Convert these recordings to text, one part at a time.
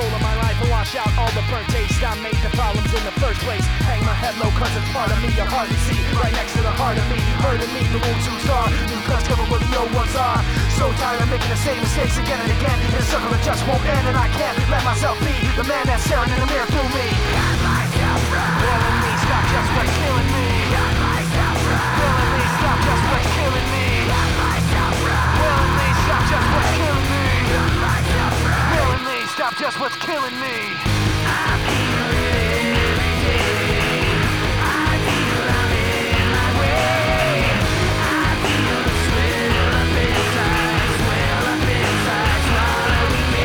control of my life and wash out all the burnt taste. I made the problems in the first place. Hang my head low cause it's part of me you hardly see. Right next to the heart of me, hurting me, the wounds who star. New cuts covered where the old ones are. So tired of making the same mistakes again and again. In a circle that just won't end, and I can't let myself be the man that's staring in the mirror through me. Got myself right. Killing me, stop just what's killing me. Got myself right. Killing me, stop just what's killing me. Got myself right. Killing me, stop just what's killing me. Got myself right. Killing me, stop just what's killing me. I feel it every day. I feel I'm in my way. I feel the swell up inside, swallowing me.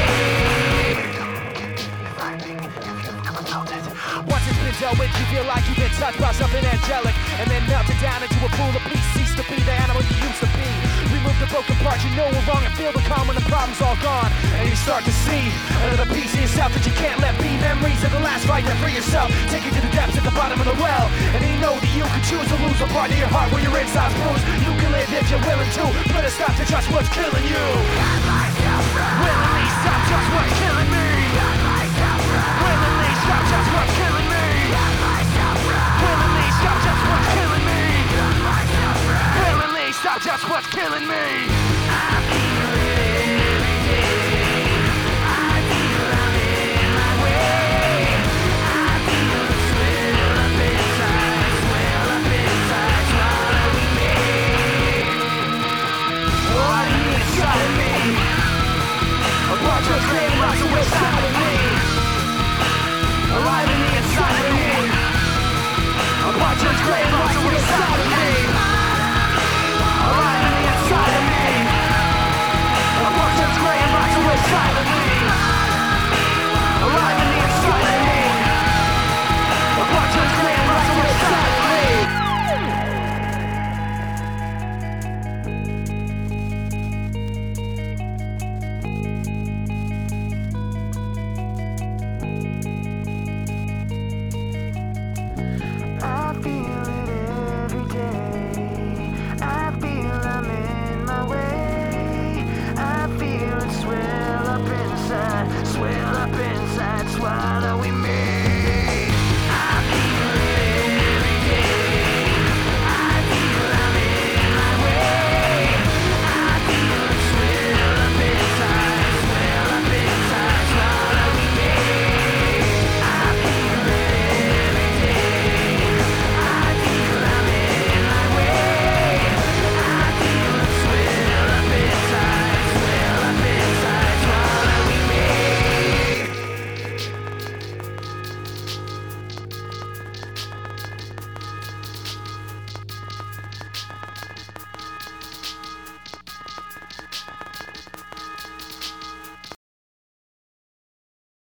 Once it's been dealt with, you feel like you've been touched by something angelic, and then melted down into a pool of peace. Cease to be the animal you used to be. Remove the broken parts you know were wrong and feel the calm when the problem's all gone. And you start to see another piece of yourself that you can't let be. Memories of the last fight that free yourself. Take you to the depths at the bottom of the well. And you know that you can choose to lose a part of your heart where your inside's bruised. You can live if you're willing to. Put a stop to just what's killing you. Got myself right. Willingly stop just what's killing me. Got myself right. Willingly stop just what's killing me. Got myself right. Willingly stop just what's killing me. Got myself right. Willingly stop just what's killing me. I feel it every day. I feel I'm in my way. I feel the swell up inside, swallowing me. Right inside of me. A bunch of great rocks inside of me. Alive in the inside of me. A bunch of great rocks inside of me. Alive in the inside of me. A bunch of great rocks inside of me. Alive in the inside of me. A bunch of great rocks inside of me. I feel it every day. I feel I'm in my way. I feel it swell up inside, swallowing